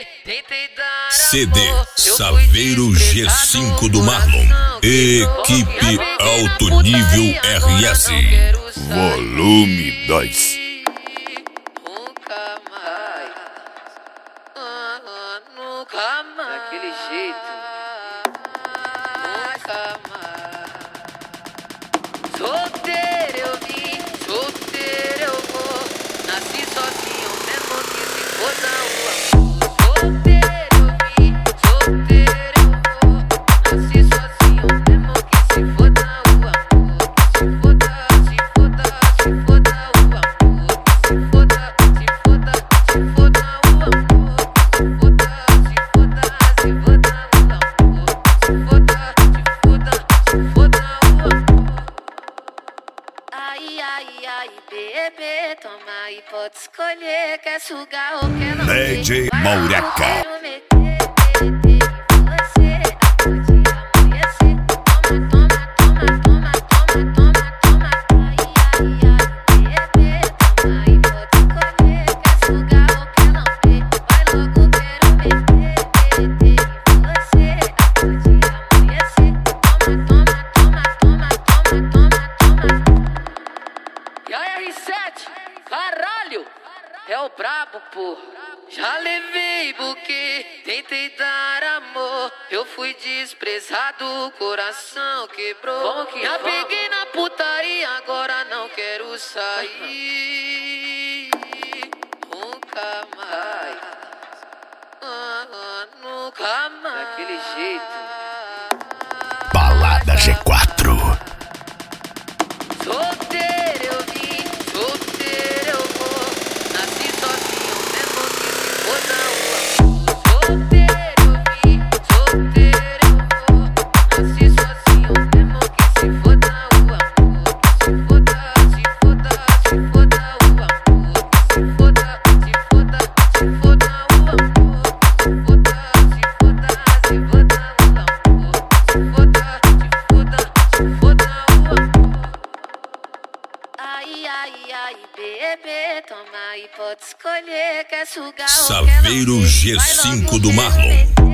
CD Saveiro G5 do Marlon. Equipe Alto Nível RS. Volume 2. Nunca mais. Daquele jeito. Nunca mais. Solteiro eu vim, solteiro eu vou. Nasci sozinho, mesmo que se for na rua. Solteiro eu vim, solteiro eu vou. Nasci sozinho, mesmo que se for na rua. Se foda, se foda, se foda a rua. Se foda, se foda, se foda a rua. Se foda, se foda, se foda a rua. Se foda, se foda, se foda a rua. Ai, ai, ai, bebê, toma e pode escolher. Quer sugar ou quer não? DJ Maureca. E aí, R7, caralho, é o brabo, pô. Já levei buquê, tentei dar amor. Eu fui desprezado, o coração quebrou. Já peguei na putaria, agora não quero sair. Nunca mais. Nunca mais. Daquele jeito. Balada G4. Solteiro eu vim, solteiro eu vou. Nasci sozinho, mesmo que se for na rua. Solteiro eu vim, solteiro eu vou. Nasci sozinho, mesmo que se for na rua. Se foda, se foda, se foda a rua. Se foda, se foda, se foda a rua. Se foda, se foda, se foda a rua. Se foda, se foda, se foda a rua. Ai, ai, ai, bebê, toma e pode escolher. Quer sugar ou quer não? Saveiro G5 do Marlon.